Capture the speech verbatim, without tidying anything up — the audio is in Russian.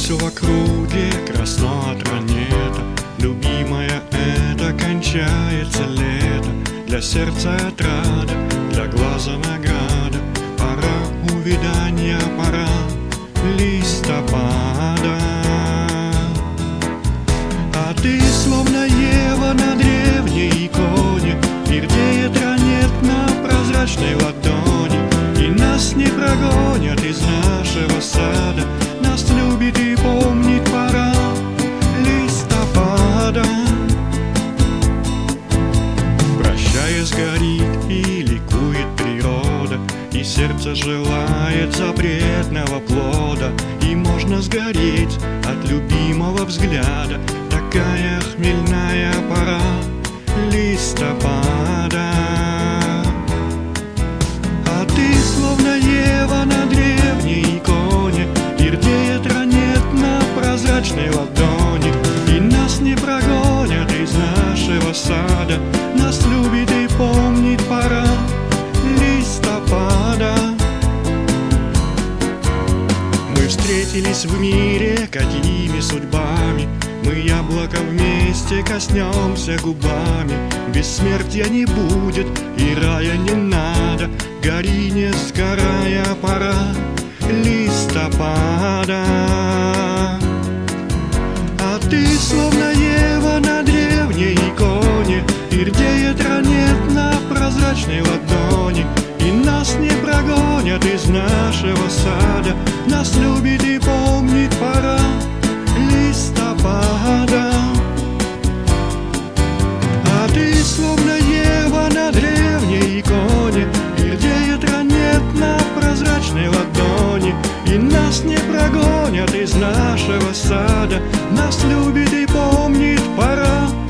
все в округе красно от ранета. Любимая, это кончается лето. Для сердца отрада, для глаза награда. Пора увядания, пора листопада. А ты словно Ева на древней иконе, и рдеет ранет на прозрачной ладони. И нас не прогонят из нашего сада, нас любит и помнит пора листопада. Прощаясь, горит и ликует природа, и сердце желает запретного плода. И можно сгореть от любимого взгляда. Такая хмельная пора листопада. А ты словно Ева на древней иконе, и рдеет ранет на прозрачной ладони. И нас не прогонят из нашего сада, нас любит и помнит пора листопада. Мы встретились в мире, какими судьбами. Мы яблоко вместе коснемся губами. Бессмертия не будет и рая не надо. Гори, не сгорая, пора листопада. А ты словно Ева на древней иконе, и рдеет ранет на прозрачной ладони. И нас не прогонят из нашего сада, нас любит и помнит пора листопада. А ты словно Ева на древней иконе, и рдеет ранет на прозрачной ладони. И нас не прогонят из нашего сада, нас любит и помнит пора